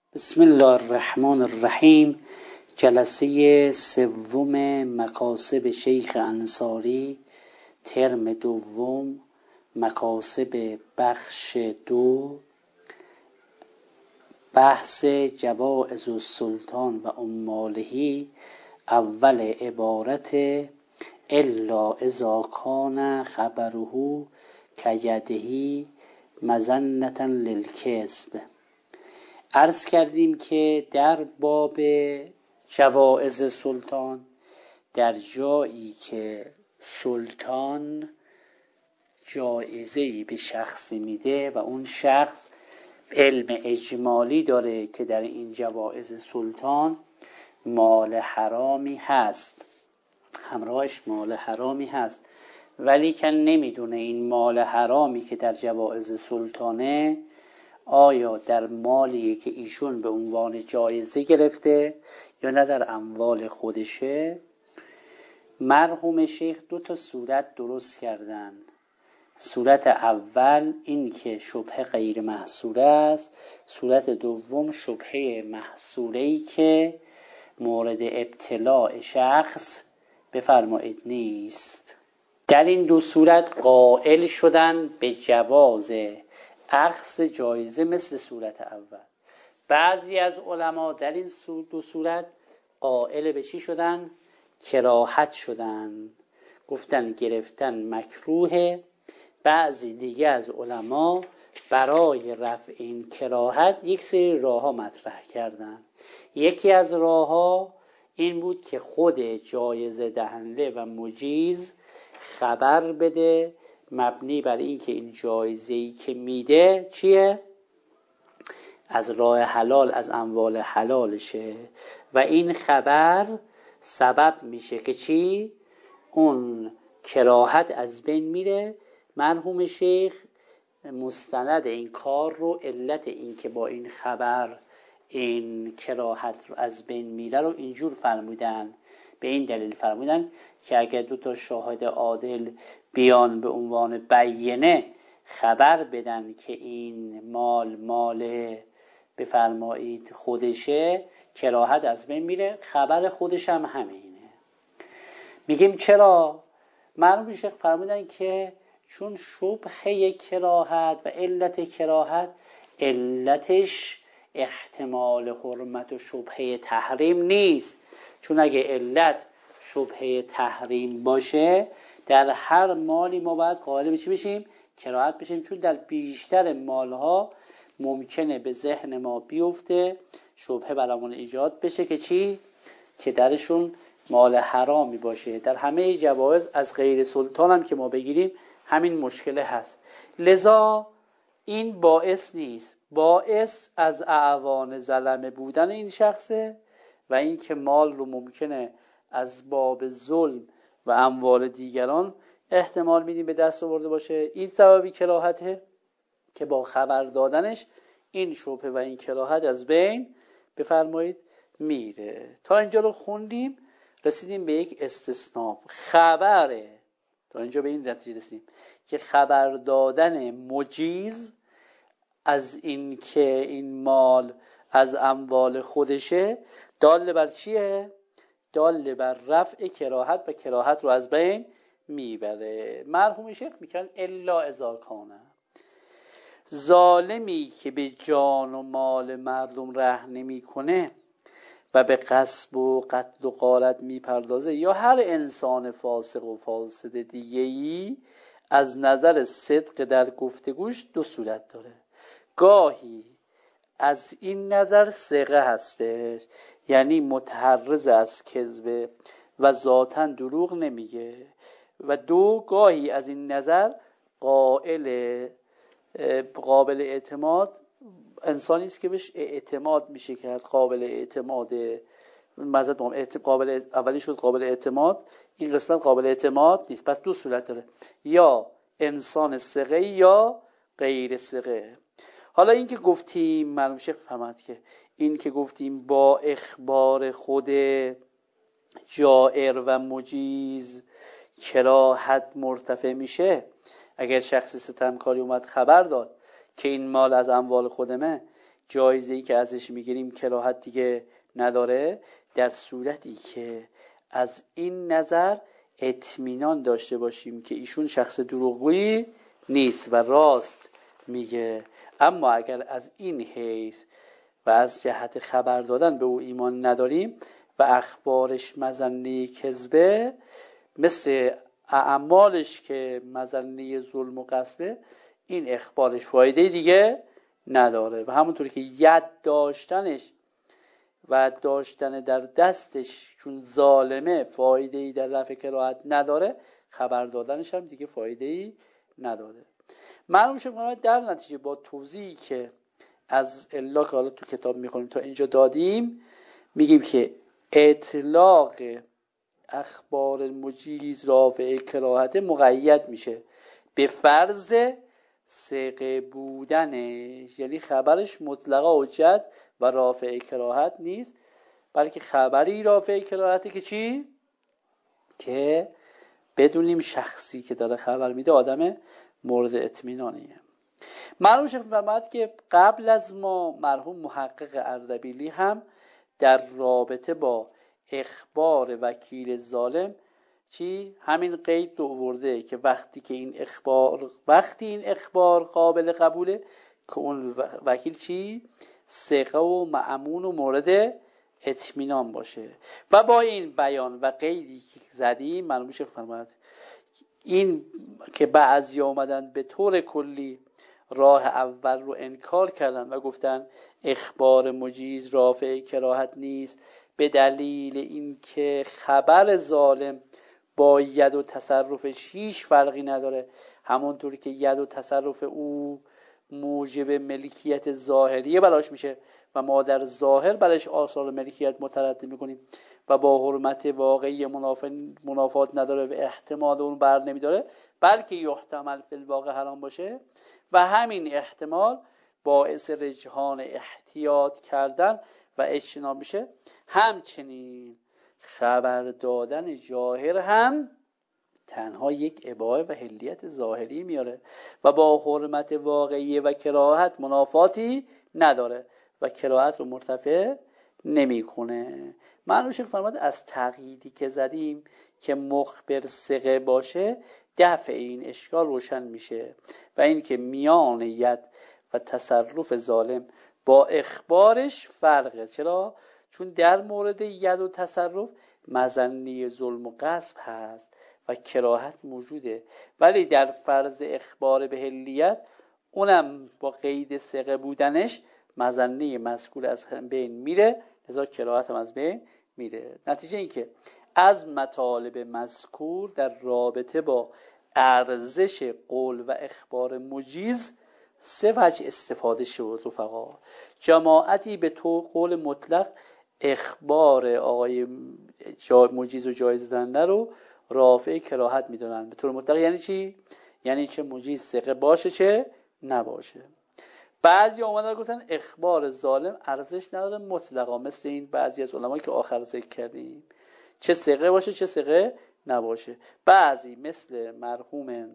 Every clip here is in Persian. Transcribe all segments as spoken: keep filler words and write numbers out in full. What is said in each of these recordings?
بسم الله الرحمن الرحیم. جلسه سوم مکاسب شیخ انصاری، ترم دوم، مکاسب بخش دو، بحث جوائز السلطان و عماله. اول عبارت الا اذا کان خبره کیده مظنة للکذب. عرض کردیم که در باب جوائز سلطان، در جایی که سلطان جایزه‌ای به شخصی میده و اون شخص علم اجمالی داره که در این جوائز سلطان مال حرامی هست، همراهش مال حرامی هست، ولی که نمیدونه این مال حرامی که در جوائز سلطانه آیا در مالی که ایشون به عنوان جایزه گرفته یا نه در اموال خودشه. مرحوم شیخ دو تا صورت درست کردن. صورت اول این که شبهه غیر محصوره است، صورت دوم شبهه محصوره‌ای که مورد ابتلاع شخص بفرمایید نیست. در این دو صورت قائل شدن به جواز اخذ جایزه مثل صورت اول. بعضی از علما در این دو صورت قائل به چی شدن؟ کراهت شدن، گفتن گرفتن مکروهه. بعضی دیگه از علما برای رفع این کراهت یک سری راه ها مطرح کردن. یکی از راه ها این بود که خود جایزه دهنده و مجیز خبر بده مبنی بر این که این جایزه‌ای که میده چیه؟ از راه حلال، از اموال حلالشه و این خبر سبب میشه که چی؟ اون کراهت از بین میره. مرحوم شیخ مستند این کار رو، علت این که با این خبر این کراهت رو از بین میره رو اینجور فرمودن، به این دلیل فرمودن که اگر دو تا شاهد عادل بیان به عنوان بیینه خبر بدن که این مال مال بفرمایید خودشه، کراهت از بین میره. خبر خودش هم همینه. میگیم چرا؟ مرحوم شیخ فرمودن که چون شبهه کراهت و علت کراهت علتش احتمال حرمت و شبهه تحریم نیست. چون اگه علت شبهه تحریم باشه در هر مالی ما باید قائل بشیم بشیم کراهت بشیم، چون در بیشتر مالها ممکنه به ذهن ما بیفته شبهه برامون ایجاد بشه که چی؟ که درشون مال حرامی باشه. در همه جوایز از غیر سلطان هم که ما بگیریم همین مشکله هست. لذا این باعث نیست، باعث از اعوان ظلمه بودن این شخصه و این که مال رو ممکنه از باب ظلم و اموال دیگران احتمال میدیم به دست آورده باشه. این سببی کراهته که با خبر دادنش این شبهه و این کراهت از بین بفرمایید میره. تا اینجا رو خوندیم، رسیدیم به یک استثناء. خبره، تا اینجا به این نتیجه رسیدیم که خبر دادن مجیز از این که این مال از اموال خودشه دال بر چیه؟ دال بر رفع کراهت و کراهت رو از بین میبره. مرحوم شیخ میگن الا اذا کان، ظالمی که به جان و مال مردم رحم نمیکنه و به غصب و قتل و غارت میپردازه، یا هر انسان فاسق و فاسد دیگه‌ای، از نظر صدق در گفتگوش دو صورت داره. گاهی از این نظر ثقه هستش، یعنی متحرز از کذب و ذاتاً دروغ نمیگه، و دو گاهی از این نظر قائل قابل اعتماد، انسانی است که بهش اعتماد میشه کرد، قابل اعتماد. مزد قابل اولی شد قابل اعتماد، این قسمت قابل اعتماد نیست. پس دو صورت داره، یا انسان ثقه یا غیر ثقه. حالا این که گفتیم، معلوم شیخ فرمود که این که گفتیم با اخبار خود جائر و مجیز کراهت مرتفع میشه. اگر شخصی ستمکاری اومد خبر داد که این مال از اموال خودمه، جایزه‌ای که ازش میگیریم کراهت دیگه نداره، در صورتی که از این نظر اطمینان داشته باشیم که ایشون شخص دروغگویی نیست و راست میگه. اما اگر از این حیث و از جهت خبر دادن به او ایمان نداریم و اخبارش مظنه کذبه، مثل اعمالش که مظنه ظلم و غصبه، این اخبارش فایده دیگه نداره. و همونطوری که ید داشتنش و داشتن در دستش چون ظالمه فایده‌ای در رفع کراهت نداره، خبر دادنش هم دیگه فایده‌ای نداره. معلوم شد در نتیجه با توضیحی که از الا که حالا تو کتاب میخونیم تا اینجا دادیم، میگیم که اطلاق اخبار مجیز رافع کراهت مقید میشه به فرض ثقه بودنش، یعنی خبرش مطلقا حجت و رافع کراهت نیست، بلکه خبری رافع کراهته که چی؟ که بدونیم شخصی که داره خبر میده آدم مورد اطمینانیه. معلوم شد فرمود که قبل از ما مرحوم محقق اردبیلی هم در رابطه با اخبار وکیل ظالم چی؟ همین قید رو آورده که وقتی که این اخبار وقتی این اخبار قابل قبوله که اون وکیل چی؟ ثقه و مأمون و مورد اطمینان باشه. و با این بیان و قیدی که زدیم معلوم میشه فرمود این که بعضی اومدن به طور کلی راه اول رو انکار کردن و گفتن اخبار مجیز رافع کراهت نیست به دلیل اینکه خبر ظالم با ید و تصرفش هیچ فرقی نداره، همونطوری که ید و تصرف او موجب ملکیت ظاهریه براش میشه و ما در ظاهر براش آثار ملکیت مترتب میکنیم و با حرمت واقعی منافات نداره و احتمال اون بر نمیداره، بلکه یحتمل فی الواقع حرام باشه و همین احتمال باعث رجحان احتیاط کردن و اجتناب میشه. همچنین خبر دادن جاهر هم تنها یک اباحه و حلیت ظاهری میاره و با حرمت واقعی و کراهت منافاتی نداره و کراهت رو مرتفع نمیکنه. معنی شیخ فرمود از تقییدی که زدیم که مخبر ثقه باشه دفع این اشکال روشن میشه و این که میان ید و تصرف ظالم با اخبارش فرقه. چرا؟ چون در مورد ید و تصرف مظنه ظلم و غصب هست و کراهت موجوده، ولی در فرض اخبار به حلیت اونم با قید ثقه بودنش مظنه مذکور از بین میره، لذا کراهت هم از بین میره. نتیجه این که از مطالب مذکور در رابطه با ارزش قول و اخبار مجیز سه وجه استفاده شد. رفقا جماعتی به تو قول مطلق اخبار آقای مجیز و جایز دنده رو رافع کراهت میدونن به طور مطلق. یعنی چی؟ یعنی چه مجیز ثقه باشه چه نباشه. بعضی اومدن گفتن اخبار ظالم ارزش نداره مطلقا، مثل این بعضی از علما که آخر ذکر کردیم، چه ثقه باشه چه ثقه نباشه. بعضی مثل مرحوم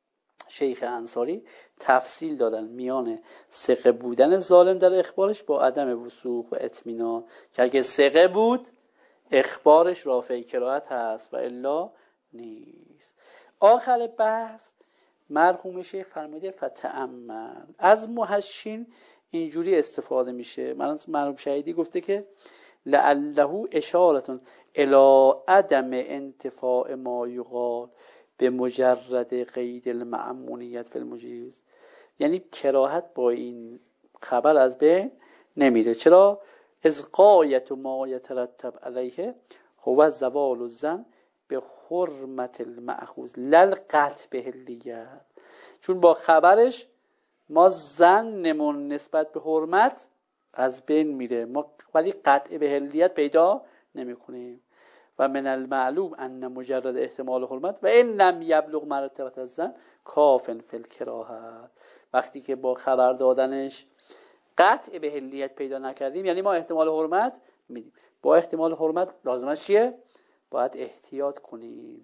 شیخ انصاری تفصیل دادن میان ثقه بودن ظالم در اخبارش با عدم وثوق و اطمینان، که اگه ثقه بود اخبارش رافع کراهت هست و الا نیست. آخر بحث مرحوم شیخ فرموده فتأمل. از محشین اینجوری استفاده میشه. مرحوم شهیدی گفته که لعله اشارتون الی عدم انتفاع ما یقال به مجرد قید المأمونیت فی المجیز، یعنی کراهت با این خبر از بین نمیره. چرا؟ از غایت ما یترتب علیه هو زوال الظن به حرمت المأخوذ للقطع به حلیت، چون با خبرش ما ظنمون نسبت به حرمت از بین میره، ما ولی قطع به حلیت پیدا نمی کنیم. و من المعلوم ان مجرد احتمال حرمت و این لم یبلغ مرتبه الظن کافن فی الکراهت. وقتی که با خبر دادنش قطع به حلیت پیدا نکردیم، یعنی ما احتمال حرمت میدیم. با احتمال حرمت لازمش چیه؟ باید احتیاط کنیم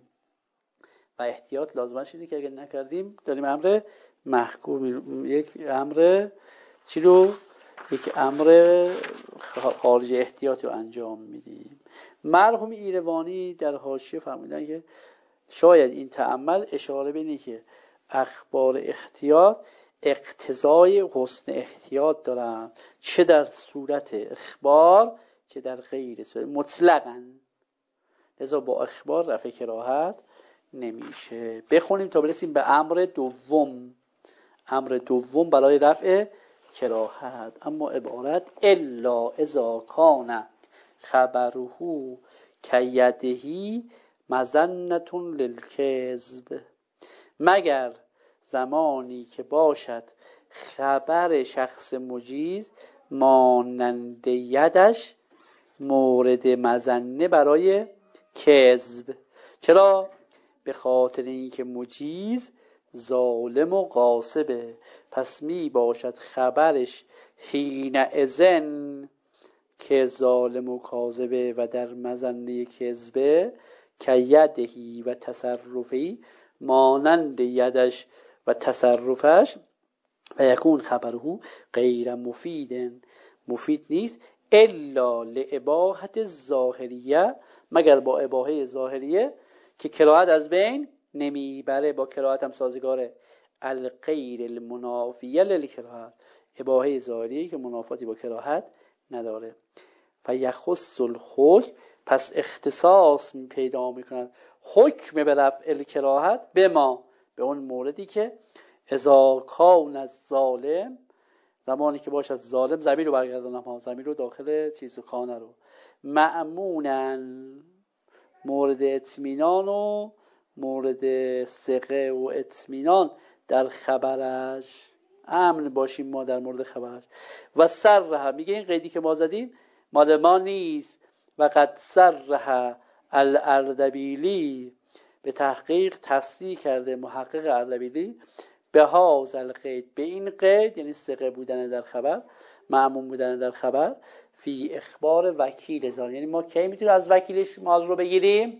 و احتیاط لازمش اینه که اگر نکردیم داریم امر محکوم، یک امر چی رو یک امر خارج احتیاط رو انجام میدیم. مرحوم ایروانی در حاشیه فرمودن که شاید این تأمل اشاره به اینه که اخبار احتیاط اقتضای حسن احتیاط دارن، چه در صورت اخبار چه در غیر صورت، مطلقاً. لذا با اخبار رفع کراهت نمیشه. بخونیم تا برسیم به امر دوم. امر دوم برای رفع کراهت، اما عبارت الا اذا کان خبره کیدهی مظنة للکذب، مگر زمانی که باشد خبر شخص مجیز مانند یدش مورد مظنه برای کذب. چرا؟ به خاطر اینکه مجیز ظالم و غاصبه، پس می باشد خبرش حین اذن که ظالم و کاذبه و در مظنه کذبه که یدهی و تصرفی مانند یدش و تصرفش و یکون خبره غیر مفید، مفید نیست الا لاباحت ظاهریه، مگر با اباحه ظاهریه که کراهت از بین نمیبره، با کراهت هم سازگاره. الغیر المنافیه للکراهت، اباحه ظاهریه که منافاتی با کراهت نداره. فیخص الحکم، پس اختصاص پیدا میکنند حکم به رفع الکراهت به ما، به اون موردی که اذا کان از ظالم، زمانی که باشد ظالم، ضمیر رو برگردانم ها، ضمیر رو داخل چیز و کانه رو، مأمونن، مورد اطمینان و مورد ثقه و اطمینان در خبرش، امن باشیم ما در مورد خبرش. و سرها، میگه این قیدی که ما زدیم مال ما نیست. و قد سرها الاردبیلی، به تحقیق تصدیق کرده محقق اردبیلی، به هاذا القید، به این قید، یعنی ثقه بودن در خبر، مأمون بودن در خبر، فی اخبار وکیل زال، یعنی ما کی میتونیم از وکیلش مال رو بگیریم؟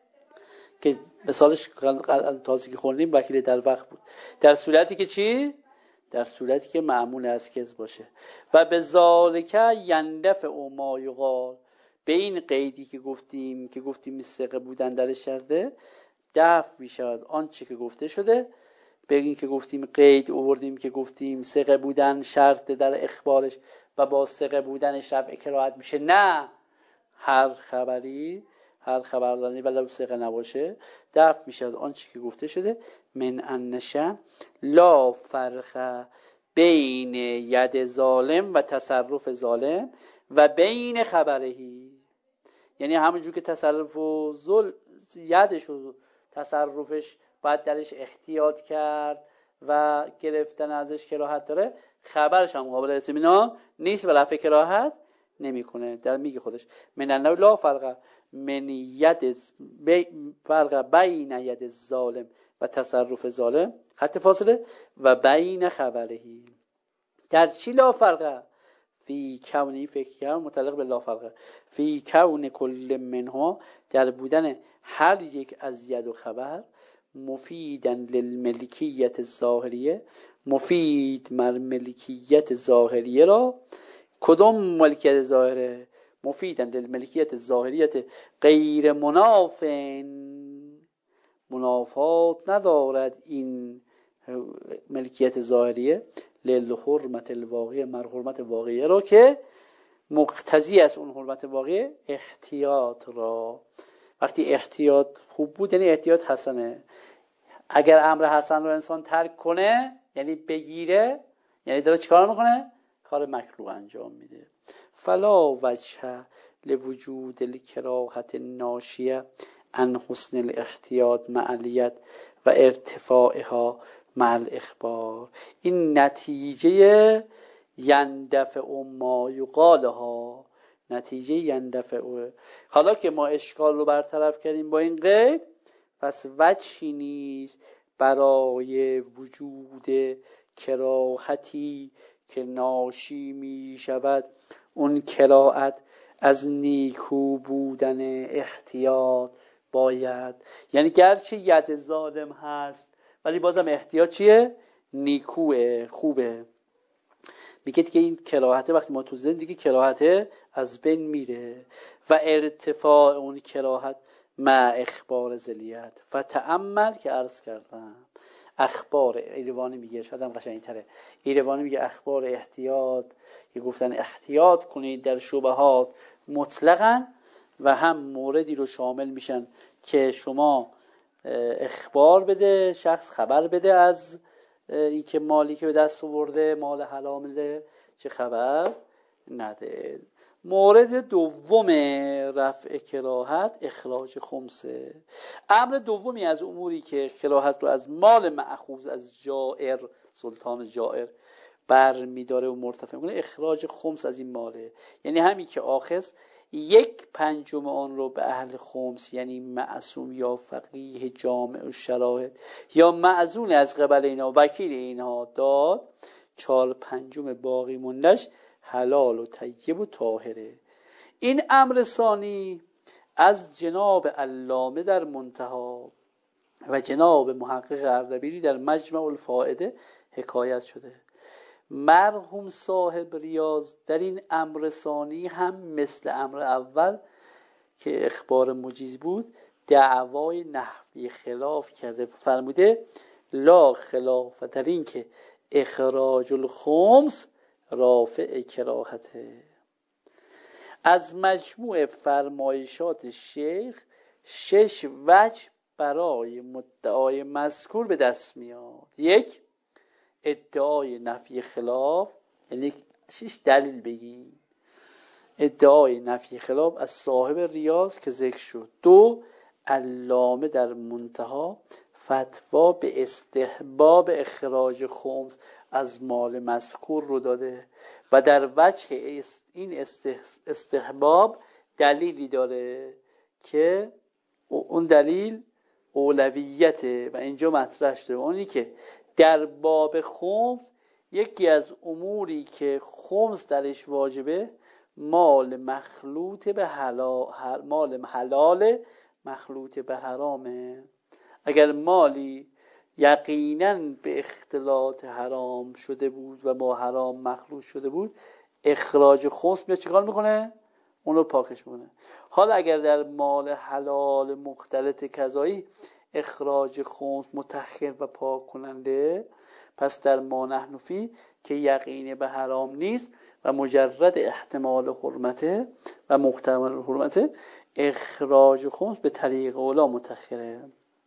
که مثالش تازه که خوندیم وکیل در وقت بود، در صورتی که چی؟ در صورتی که مأمون از کذب باشه. و به ذالک یندفع ما یقال، به این قیدی که گفتیم که گفتیم ثقه بودن در شرطه، دفع میشود آنچه که گفته شده. به این که گفتیم قید آوردیم که گفتیم ثقه بودن شرط در اخبارش و با ثقه بودنش رفع کراهت میشه، نه هر خبری، هر خبرداری ولو ثقه نباشه دفع میشود آنچه که گفته شده. من انشا لا فرق بین ید ظالم و تصرف ظالم و بین خبرهی، یعنی همونجور که تصرف و ظلم یدش و تصرفش باید درش احتیاط کرد و گرفتن ازش کراهت داره، خبرش هم قابل اطمینان نیست و رفع کراهت نمیکنه. در میگه خودش من انه لا فرق من ید فرق بین ید ظالم و تصرف ظالم، خط فاصله، و بین خبرهی. در چی لا فرق؟ فی کونی، فکر کنم متعلق به لا فرق، فی کون کل منها، در بودن هر یک از ید و خبر، مفیدن للملکیت ظاهریه، مفید مر ملکیت ظاهریه را. کدوم ملکیت ظاهره؟ مفیدن للملکیت ظاهریت غیر منافن، منافات ندارد این ملکیت ظاهریه، للحرمت الواقعه، مر حرمت واقعه را که مقتضی است اون حرمت واقعه احتیاط را. وقتی احتیاط خوب بود یعنی احتیاط حسنه. اگر امر حسن رو انسان ترک کنه یعنی بگیره، یعنی داره چیکار میکنه؟ کار مکروه انجام میده. فلا وجه لوجود الکراهت ناشیه عن حسن الاحتیاط معلیت و ارتفاعها مع الاخبار. این نتیجه یندفع ما یقالها، نتیجه یندفع. حالا که ما اشکال رو برطرف کردیم با این قید، پس وجهی نیست برای وجود کراهتی که ناشی می شود اون کراهت از نیکو بودن احتیاط باید. یعنی گرچه ید ظالم هست ولی بازم احتیاط چیه؟ نیکوه، خوبه. میگه دیگه این کراهته وقتی ما تو ذهن دیگه کراهته از بین میره و ارتفاع اون کراهت مع اخبار ذلیت و تأمل که عرض کردم اخبار ایروانی میگه شاید هم قشنگ‌تره. ایروانی میگه اخبار احتیاط که گفتن احتیاط کنید در شبهات مطلقاً و هم موردی رو شامل میشن که شما اخبار بده، شخص خبر بده از این که مالی که به دست آورده مال حلاله چه خبر نده. مورد دوم رفع کراهت اخراج خمسه. امر دومی از اموری که کراهت رو از مال مأخوذ از جائر، سلطان جائر بر میداره و مرتفع میکنه، اخراج خمس از این ماله. یعنی همین که آخذ یک پنجم آن رو به اهل خمس، یعنی معصوم یا فقیه جامع و شراحت یا معزون از قبل اینا وکیل اینها داد، چهار پنجم باقی موندش حلال و طیب و طاهره. این امر ثانی از جناب علامه در منتها و جناب محقق اردبیلی در مجمع الفائده حکایت شده. مرحوم صاحب ریاض در این امر ثانی هم مثل امر اول که اخبار مجیز بود دعوای نحوی خلاف کرده، فرموده لا خلاف در این که اخراج الخمس رافع کراهته. از مجموع فرمایشات شیخ شش وجه برای مدعای مذکور به دست میاد. یک، ادعای نفی خلاف، یعنی شش دلیل بگیم. ادعای نفی خلاف از صاحب ریاض که ذکر شد. دو، علامه در منتها فتوا به استحباب اخراج خمس از مال مذکور رو داده و در وجه این استحباب دلیلی داره که اون دلیل اولویته و اینجا مطرح شده، اونی که در باب خمس یکی از اموری که خمس درش واجبه مال مخلوط به حلال، مال حلال مخلوط به حرامه. اگر مالی یقینا به اختلاط حرام شده بود و با حرام مخلوط شده بود، اخراج خمس میاد چیکار میکنه؟ اون رو پاکش میکنه. حالا اگر در مال حلال مختلط کذایی اخراج خمس مطهر و پاک کننده، پس در ما نحن فی که یقین به حرام نیست و مجرد احتمال حرمته و محتمل حرمته، اخراج خمس به طریق اولا مطهره.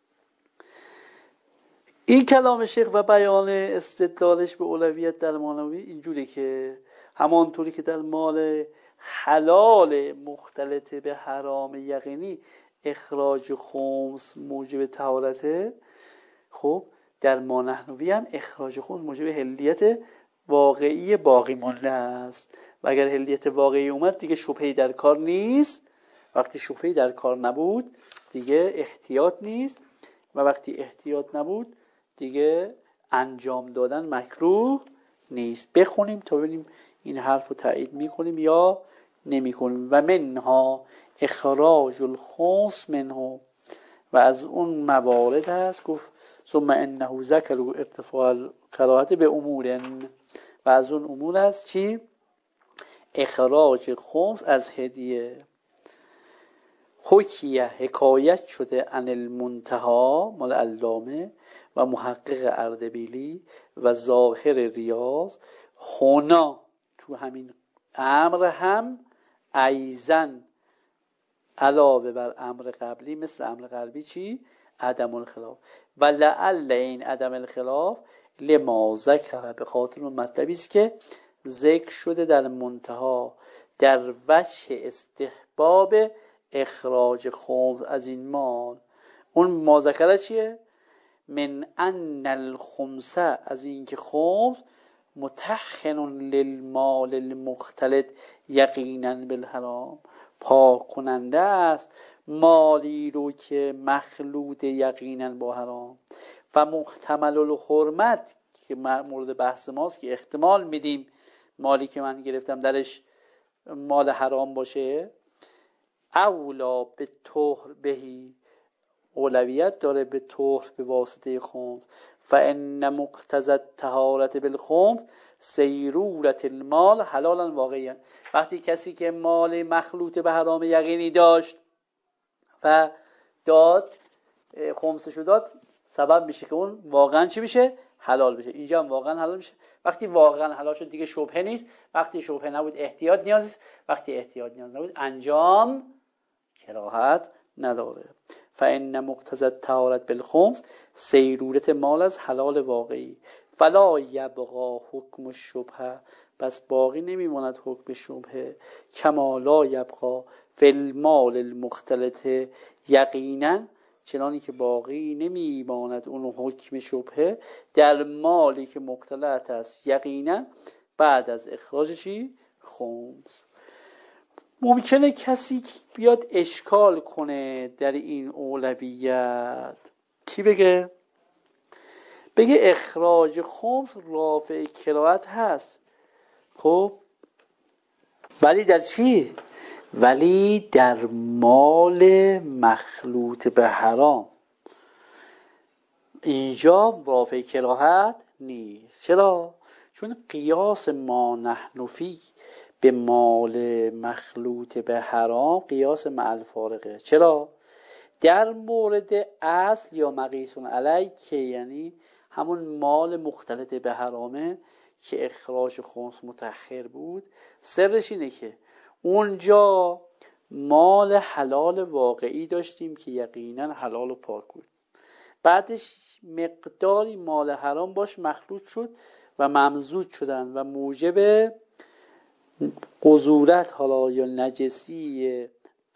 این کلام شیخ و بیان استدلالش به اولویت در مانوی اینجوری که همانطوری که در مال حلال مختلط به حرام یقینی اخراج خمس موجب طهارته، خب در ما نحنوی هم اخراج خمس موجب حلیت واقعی باقی مانده است و اگر حلیت واقعی اومد دیگه شبهه‌ای در کار نیست. وقتی شبهه‌ای در کار نبود دیگه احتیاط نیست و وقتی احتیاط نبود دیگه انجام دادن مکروه نیست. بخونیم تا ببینیم این حرف رو تایید میکنیم یا نمیکنیم. و منها اخراج الخمس منه، و از اون موارد هست گفت ثم انه ذکر ارتفاع الکراهت به امور، و از اون امور هست چی؟ اخراج خمس از هدیه. حکیه حکایت شده عن المنتها مال علامه و محقق اردبیلی و ظاهر ریاض، هنا تو همین امر هم ایزن علاوه بر امر قبلی مثل امر قبلی چی؟ عدم الخلاف. و لعل این عدم الخلاف لما ذکر، به خاطر اون مطلبی است که ذکر شده در منتها در وجه استحباب اخراج خمس از این مال. اون ما ذکره چیه؟ من ان الخمس، از این که خمس متخن للمال المختلط یقینا بالحرام، پاک کننده است مالی رو که مخلوط یقینا با حرام. و محتمل الحرمت که مورد بحث ماست که احتمال میدیم مالی که من گرفتم درش مال حرام باشه، اولا به طهر بهی، اولویت داره به طهر به واسطه خمس. فان مقتضی الطهارت بالخمس سیرورت المال حلالا واقعیا. وقتی کسی که مال مخلوط به حرام یقینی داشت و داد، خمسشو داد، سبب میشه که اون واقعا چی بشه؟ حلال بشه. اینجا هم واقعا حلال میشه. وقتی واقعا حلال شد دیگه شبهه نیست. وقتی شبهه نبود احتیاط نیاز است. وقتی احتیاط نیاز نبود انجام کراهت نداره. فان مقتضى الطهارت بالخمس سیرورت مال از حلال واقعی. فلا یبقى حکم الشبهه، پس باقی نمیماند حکم شبهه. کما لا یبقى فی المال المختلط یقینا، چنانی که باقی نمیماند اون حکم شبهه در مالی که مختلط است یقینا بعد از اخراج چی؟ خمس. ممکنه کسی بیاد اشکال کنه در این اولویت. چی بگه؟ بگه اخراج خمس رافع کراهت هست، خب ولی در چی؟ ولی در مال مخلوط به حرام اینجا رافع کراهت نیست. چرا؟ چون قیاس ما نحن فی به مال مخلوط به حرام قیاس مع الفارقه. چرا؟ در مورد اصل یا مقیسون علی که یعنی همون مال مختلط به حرامه که اخراج خمس متأخر بود، سرش اینه که اونجا مال حلال واقعی داشتیم که یقینا حلال و پاک بود، بعدش مقداری مال حرام باش مخلوط شد و ممزوج شدن و موجب قذورت حالا یا نجسی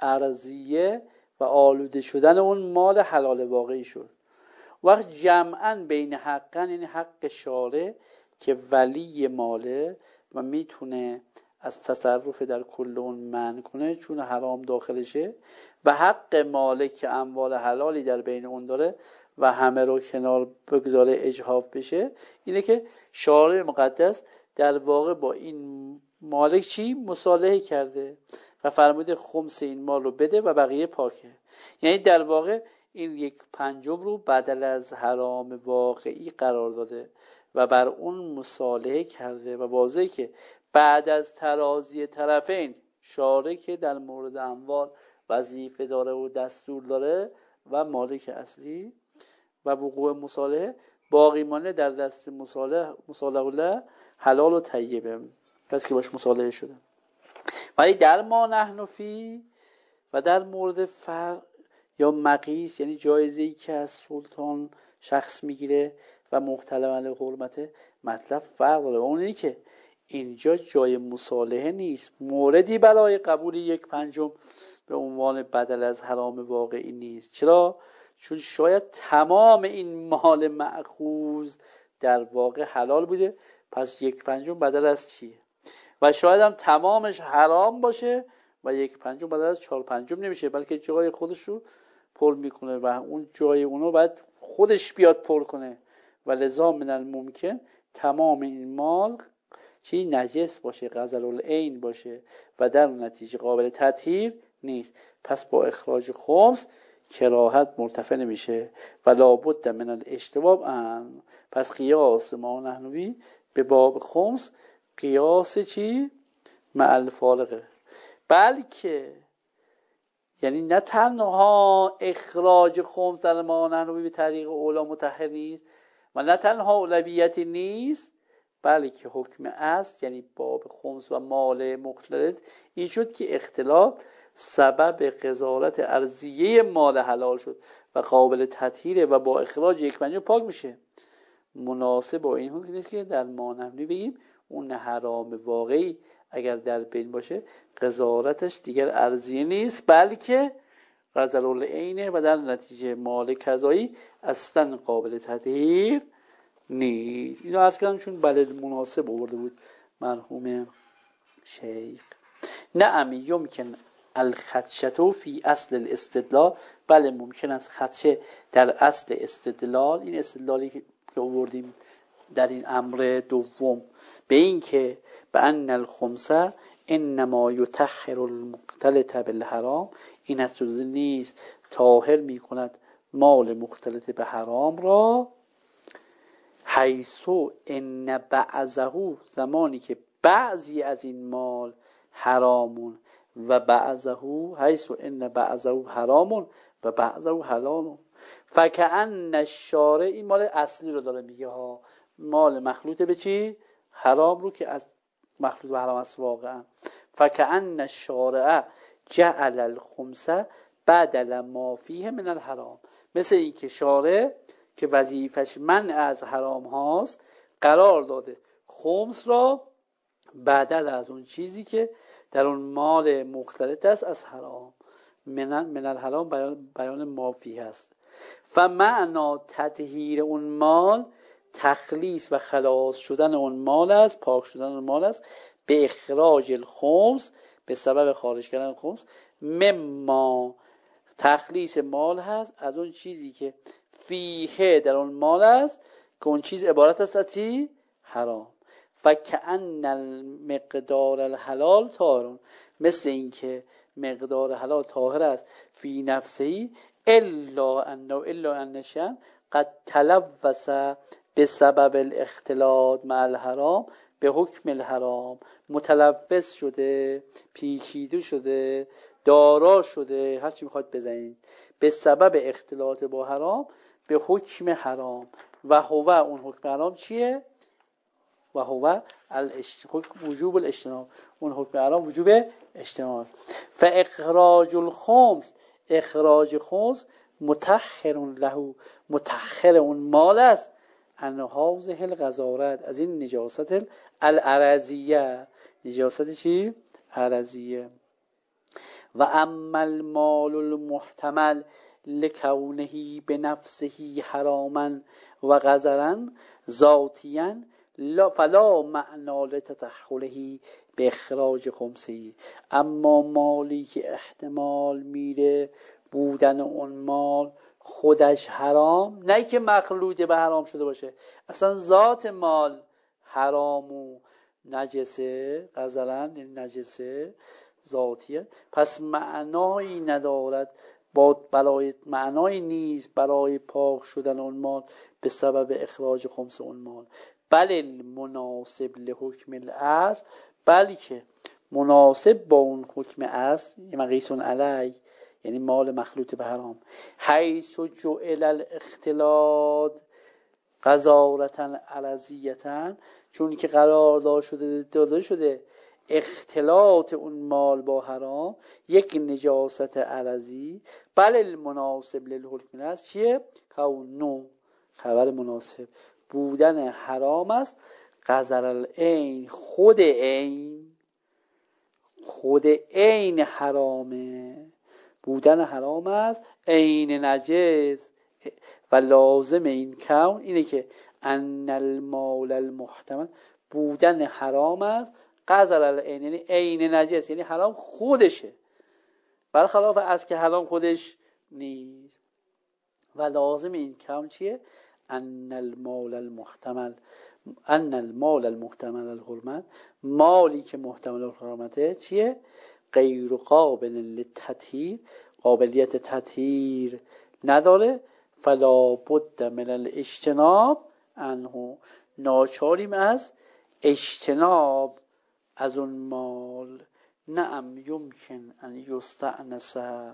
ارضیه و آلوده شدن اون مال حلال واقعی شد. وقت جمعاً بین حقاً یعنی حق شارع که ولی ماله و میتونه از تصرف در کل اون منع کنه چون حرام داخلشه، و حق مالک که اموال حلالی در بین اون داره و همه رو کنار بگذاره اجحاف بشه، اینه که شارع مقدس در واقع با این مالک چی؟ مصالحه کرده و فرموده خمس این مال رو بده و بقیه پاکه. یعنی در واقع این یک پنجم رو بدل از حرام واقعی قرار داده و بر اون مصالحه کرده و واضحه که بعد از ترازی طرفین شارع که در مورد اموال وظیفه داره و دستور داره و مالک اصلی و وقوع مصالحه باقی مانده در دست مصالحه مصالحه حلال و طیبه، کسی که باش مصالحه شده. ولی در ما نحن فی و در مورد فرق یا مقیس یعنی جایزه‌ای که از سلطان شخص میگیره و محتلم علیه حرمته مطلب فرق داره. اون اینه که اینجا جای مصالحه نیست، موردی برای قبول یک پنجم به عنوان بدل از حرام واقعی نیست. چرا؟ چون شاید تمام این مال مأخوذ در واقع حلال بوده، پس یک پنجم بدل از چیه؟ و شاید هم تمامش حرام باشه و یک پنجم بدل از چهار پنجم نمیشه، بلکه جای خودش رو پر میکنه و اون جای اونو باید خودش بیاد پر کنه و لذا من الممکن تمام این مال چی نجس باشه، غزل العین باشه و در نتیجه قابل تطهیر نیست. پس با اخراج خمس کراهت مرتفع نمیشه و لابد من الاشتباب ان. پس قیاس ما نحنوی به باب خمس قیاس چی؟ مع الفارقه. بلکه یعنی نه تنها اخراج خمس در ما نحنوی به طریق اولا مطهر نیست و نه تنها اولویتی نیست، بلکه حکم اصل یعنی باب خمس و مال مختلط این شد که اختلاف سبب قضاوت ارضیه مال حلال شد و قابل تطهیره و با اخراج یک پنجم پاک میشه. مناسب با این حکم نیست که در ما نحنوی بگیم اون حرام واقعی اگر در بین باشه قضاوتش دیگر ارضیه نیست بلکه غزل العینه و در نتیجه مال قضایی اصلا قابل تطهیر نیست. اینو عرض کردم چون بلد مناسب آورده بود مرحوم شیخ. نعم یمکن الخدشتو فی اصل الاستدلال، بله ممکن است خدشه در اصل استدلال، این استدلالی که آوردیم در این امر دوم به این که به ان الخمسه انما یطهر المختلط بالحرام، این از چیزی نیست طاهر می کند مال مختلط به حرام را. حیثو ان بعضه، زمانی که بعضی از این مال حرامون و بعضه، حیثو ان بعضه حرامون و بعضه حلالون. فکأن الشارع، این مال اصلی رو داره میگه ها، مال مخلوط به چی؟ حرام رو که از مخلوط به حرام است واقعا. فکأن الشارع جعل الخمس بدل ما فیه من الحرام، مثل این که شارع که وظیفش منع از حرام هاست قرار داده خمس را بدل از اون چیزی که در اون مال مختلط است از حرام. من من الحرام بیان, بیان ما فیه است. فمعنا تطهیر اون مال تخلیص و خلاص شدن اون مال است، پاک شدن اون مال است، به اخراج الخمس، به سبب خارج کردن خمس، مما تخلیص مال هست از اون چیزی که فیه در اون مال است که اون چیز عبارت است از چی؟ حرام. فکأن المقدار الحلال طاهر، مثل این که مقدار حلال طاهر است فی نفسه، الا انه الا انشان قد تلوث به سبب الاختلاط مع الحرام به حکم الحرام، متلوث شده، پیچیده شده، دارا شده، هر چی میخواد بزنید، به سبب اختلاط با حرام به حکم حرام. و هو اون حکم حرام چیه؟ و هو وجوب الاجتناب، اون حکم حرام وجوب اجتناب است. فاخراج الخمس، اخراج خمس مطهر له، مطهر اون مال است، ان هذه الغزارت، از این نجاست الارضیه، نجاست چی؟ ارضیه. و اما المال المحتمل لکونه بنفسه حراما و غزرا ذاتیا فلا معنا لتطهره به اخراج خمسه، اما مالی که احتمال میره بودن اون مال خودش حرام، نه که مخلوط به حرام شده باشه، اصلا ذات مال حرام و نجسه، غزرا نجسه ذاتیه، پس معنایی ندارد، با برای معنایی نیست برای پاک شدن اون مال به سبب اخراج خمس اون مال، بل مناسب لحکم الاصل، بلکه مناسب با اون حکم اصل، مقیس علی، یعنی مال مخلوط به حرام، حیث جعل الاختلاط غزارتا عرضیتا، چون که قرار داده شده داده شده اختلاط اون مال با حرام یک نجاست عرضی، بل المناسب للحکم است چیه؟ کونو، خبر مناسب بودن حرام است، غزر العین، خود عین، خود عین حرامه، بودن حرام است، عین نجس. و لازم این کون اینه که ان المال المحتمل، بودن حرام است، غزر العین، یعنی عین نجس، یعنی حرام خودشه، برخلاف از که حرام خودش نیست. و لازم این کون چیه؟ ان المال المحتمل، ان المال المحتمل الحرمت، مالی که محتمل الحرمته چیه؟ غیر قابل للتطهیر، قابلیت تطهیر نداره، فلا بد من الاجتناب عنه، ناچاریم از اجتناب از اون مال. نعم یمکن ان یستأنس.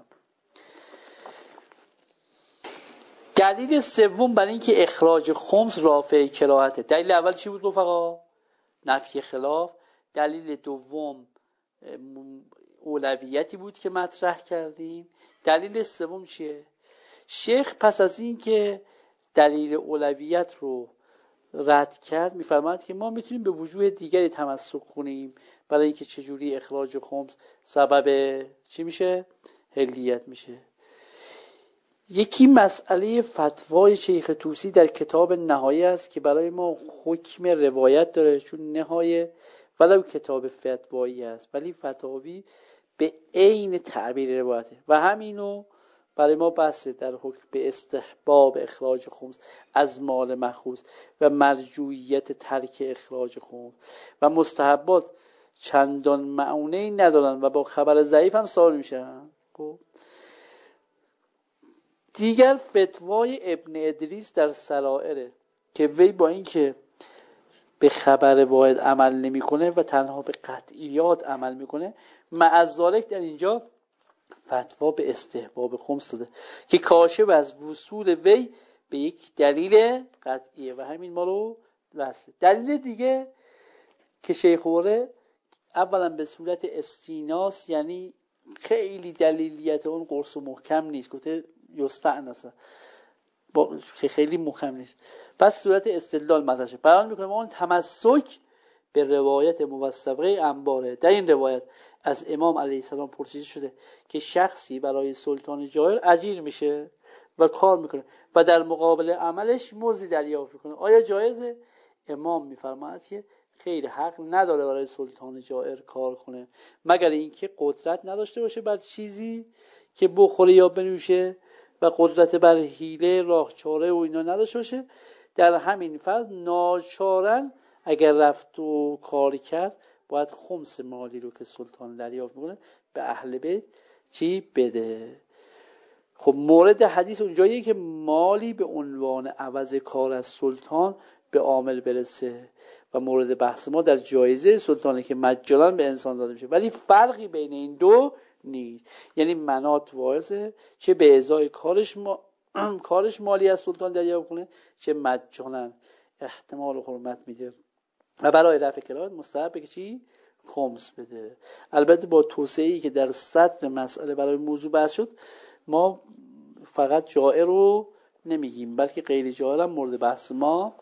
دلیل سوم برای اینکه اخراج خمس رافع کراهته، دلیل اول چی بود رفقا؟ نفی خلاف. دلیل دوم اولویتی بود که مطرح کردیم. دلیل سوم چیه؟ شیخ پس از این که دلیل اولویت رو رد کرد میفرماید که ما میتونیم به وجوه دیگری تمسک کنیم برای اینکه چجوری اخراج خمس سبب چی میشه؟ حلیت میشه. یکی مسئله فتوای شیخ طوسی در کتاب نهایه است که برای ما حکم روایت داره، چون نهایه ولو کتاب فتوایی است ولی فتاوی به عین تعبیر روایته و همینو برای ما بحث در حکم به استحباب اخراج خمس از مال مخوض و مرجوعیت ترک اخراج خمس و مستحبات چندان معونه ندارن و با خبر ضعیف هم سال میشن. خب دیگر فتوای ابن ادریس در سرائره که وی با این که به خبر واحد عمل نمیکنه و تنها به قطعیات عمل میکنه، معذالک در اینجا فتوا به استحباب خمس داده که کاشف از وصول وی به یک دلیل قطعیه و همین ما رو واسه. دلیل دیگه که شیخ خوره اولا به صورت استیناس، یعنی خیلی دلیلیت اون قرص و محکم نیست، گفته یستأنس با خیلی محکم نیست، پس صورت استدلال مطرح شد. بیان میکنه اون تمسک به روایت موثقه انباره. در این روایت از امام علیه السلام پرسیده شده که شخصی برای سلطان جائر اجیر میشه و کار میکنه و در مقابل عملش مزدی دریافت میکنه، آیا جایزه؟ امام میفرماید که خیلی حق نداره برای سلطان جائر کار کنه مگر اینکه قدرت نداشته باشه بر چیزی که بخوره یا بنوشه و قدرت بر حیله راه چاره و اینا نداشته باشه. در همین فرض ناچارن اگر رفت و کاری کرد باید خمس مالی رو که سلطان دریافت میکنه به اهل بیت چی بده. خب مورد حدیث اونجاییه که مالی به عنوان عوض کار از سلطان به عامل برسه و مورد بحث ما در جایزه سلطانه که مجانا به انسان داده میشه، ولی فرقی بین این دو نیست. یعنی منات واعظه چه به ازای کارش ما... کارش مالی از سلطان دریافت کنه چه مجانا احتمال و حرمت میده و برای رفع کراهت مستحبه که چی؟ خمس بده. البته با توسعه‌ای که در صدر مسئله برای موضوع بحث شد، ما فقط جائر رو نمیگیم بلکه غیر جائر هم مورد بحث ما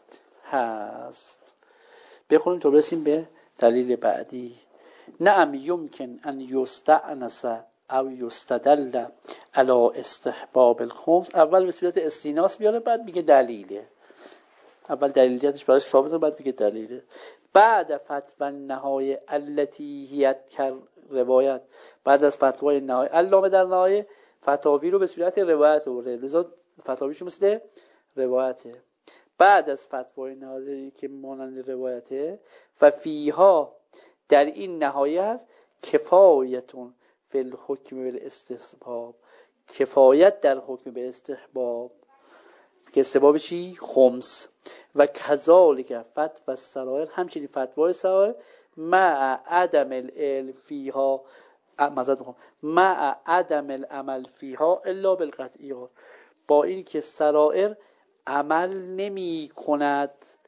هست. بخونیم تا برسیم به دلیل بعدی. نعم یمکن ان یستأنس او یستدل علی استحباب الخمس. اول به صورت استیناس بیاره بعد میگه دلیله. اول دلیلیتش براش ثابته بعد میگه دلیله. بعد فتوا النهای التي هي کر روایت، بعد از فتوای نهای علامه در نهای فتاوی رو به صورت روایت آورده، لذا فتاویشو مثل روایته. بعد از فتوای نهایی که مانند روایته و فیها در این نهایه هست کفایتون فی الحکم بالاستحباب، کفایت در حکم به استحباب که استحباب چی؟ خمس. و کذالک فتوا السرائر، همچنین فتوای سرائر مع عدم العلم فیها مزد میخوام مع عدم العمل فیها الا بالقطعیات، با این که سرائر عمل نمی کند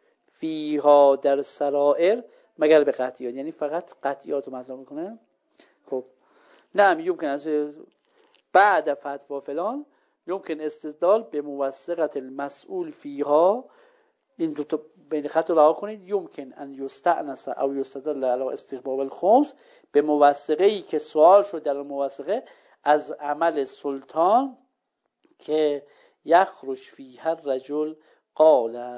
فیها در سرائر مگر به قطعیات، یعنی فقط قطعیات رو مطلب میکنه. خب نه یمکن از بعد فتوا فلان یمکن استدلال به موثقت المسئول فیها، این دو تا بین خط رو رها کنید، یمکن ان یستأنس او یستدل علی استحباب الخمس، به موثقه ای که سوال شد در موثقه از عمل سلطان که یخرج فیها الرجل قال،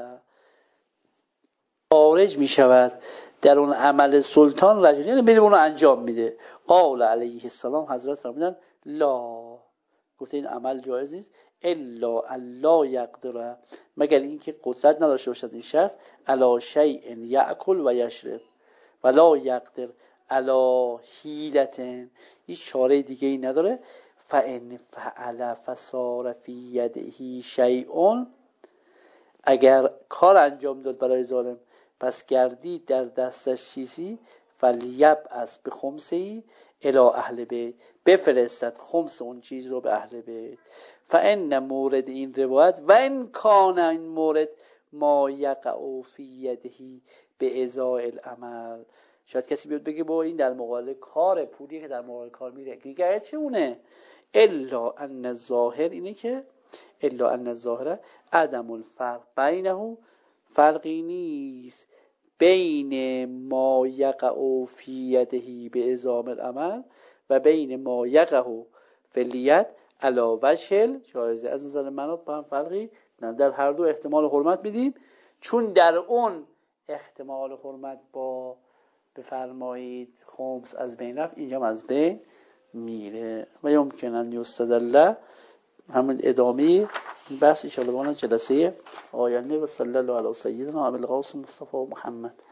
خارج می شود در اون عمل سلطان رجل، یعنی میره اون رو انجام میده. قال علیه السلام، حضرت فرمودن لا، گفته این عمل جایز نیست الا الا یقدر، مگر اینکه قدرت نداشته باشد این شخص علی شیء یاکل و یشرب ولا یقدر علی حیلة، هیچ چاره دیگه ای نداره. فان فعل فصار فی یده شیء، اگر کار انجام داد برای ظالم پس گردید در دستش چیزی، فلیبعث بخمسی الی اهل بیت، بفرستد خمس اون چیز رو به اهل بیت. فان مورد این روایت و ان کان این مورد ما یقع فی یده به ازای العمل، شاید کسی بیاد بگه با این در مقابل کار پولی که در مقابل کار میره دیگه چه اونه، الا ان الظاهر اینه که الا ان الظاهر عدم الفرق بینه، فرقی نیست بین ما یقع فی یده به ازام العمل و بین ما یقع فی الید علی وجه جایزه. از نظر منات با هم فرقی نه، در هر دو احتمال حرمت میدیم، چون در اون احتمال حرمت با بفرمایید خمس از بین رفت، اینجا از بین میره. و یمکن ان یستدل، همین ادامه بحث ان شاء الله جلسه آینده. و صلی الله علی سیدنا ابی القاسم مصطفی محمد.